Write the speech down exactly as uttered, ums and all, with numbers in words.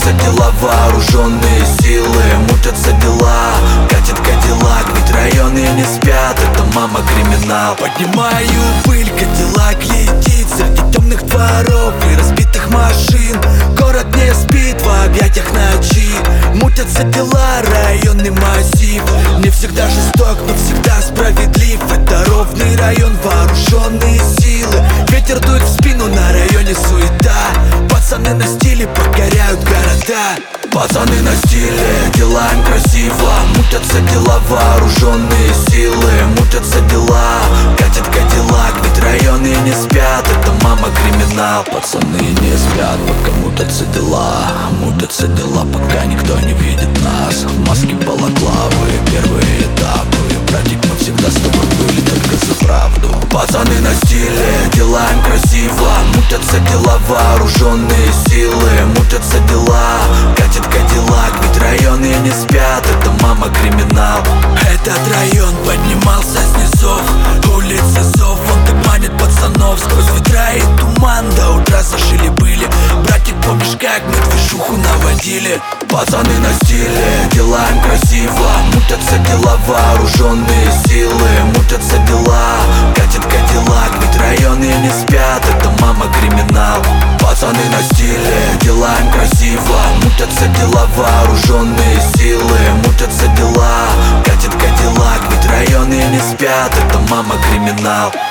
Мутятся дела, вооруженные силы, мутятся дела. Катит Кадиллак, ведь районы не спят, это мама криминал. Поднимаю пыль, Кадиллак летит среди темных дворов и разбитых машин. Город не спит в объятиях ночи. Мутятся дела, районный массив не всегда жесток, но всегда справедлив. Это ровный район, вооруженные силы. Ветер дует в спину, на районе суета. Пацаны на стиле покоряют города. Пацаны на стиле, делаем красиво. Мутятся дела, вооруженные силы, мутятся дела. Катит Кадиллак, ведь районы не спят, это мама криминал. Пацаны не спят, пока мутятся дела. Мутятся дела, пока никто не видит нас. Маски, балаклавы, первые этапы. Братик, мы всегда с тобой были только за правду. Пацаны на стиле, делаем красиво. Мутятся дела, вооруженные силы, мутятся дела. Катит Кадиллак, ведь районы не спят, это мама криминал. Этот район поднимался с низов, улицы зов, он так манит пацанов. Сквозь ветра и туман до утра зажили были. Братик, помнишь, как мы движуху наводили? Пацаны на стиле, делаем красиво. Мутятся дела, вооруженные силы, мутятся дела. Катит Кадиллак, ведь районы не спят, это мама криминал. Пацаны на стиле, делаем красиво. Мутятся дела, вооруженные силы, мутятся дела. Катит Кадиллак, ведь районы не спят, это мама криминал.